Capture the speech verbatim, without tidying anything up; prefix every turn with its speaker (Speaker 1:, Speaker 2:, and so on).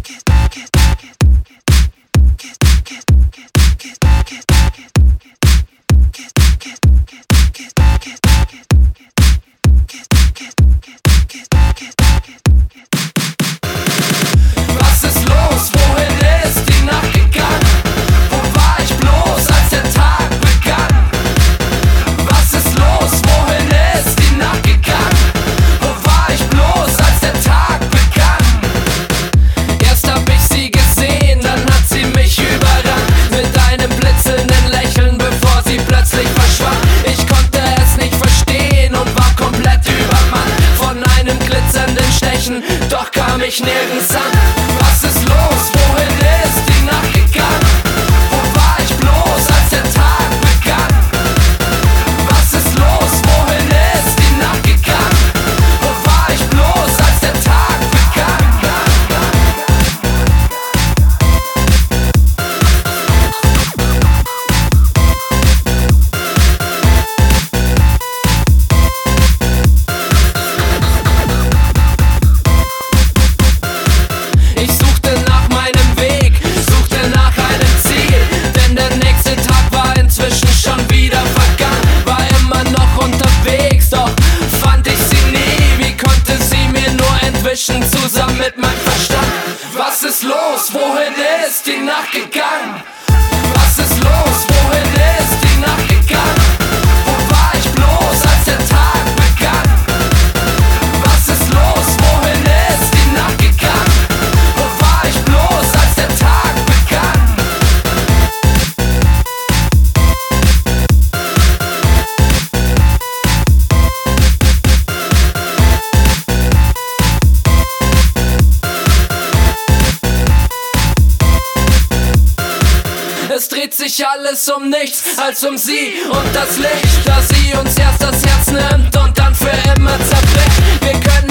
Speaker 1: Was ist los? Wohin ist die Nacht gegangen? Wo war ich bloß, als der Tag begann? Was ist los? Wohin ist die Nacht gegangen? Wo war ich bloß, als der Tag begann? Erst hab ich sie gesehen, dann hat sie mich überrannt mit einem blitzelnden Lächeln, bevor sie plötzlich verschwand. Ich konnte es nicht verstehen und war komplett übermannt von einem glitzernden Stechen, doch kam ich nirgends an. Was ist los? Wohin ist die Nacht gegangen? Wo war ich bloß, als der Tag begann? Was ist los? Wohin ist die Nacht gegangen? Wo war ich bloß, als der Tag begann? Ich suchte nach meinem Weg, suchte nach einem Ziel, denn der nächste Tag war inzwischen schon wieder vergangen. War immer noch unterwegs, doch fand ich sie nie. Wie konnte sie mir nur entwischen, zusammen mit meinem Verstand? Was ist los? Wohin ist die Nacht gegangen? Was ist los? Wohin ist die Nacht gegangen? Wo war ich bloß, als der Tag begann? Was ist los? Wohin ist die Nacht gegangen? Wo war ich bloß, als der Tag begann? Es dreht sich alles um nichts als um sie und das Licht, das sie uns erst das Herz nimmt und dann für immer zerbricht. Wir können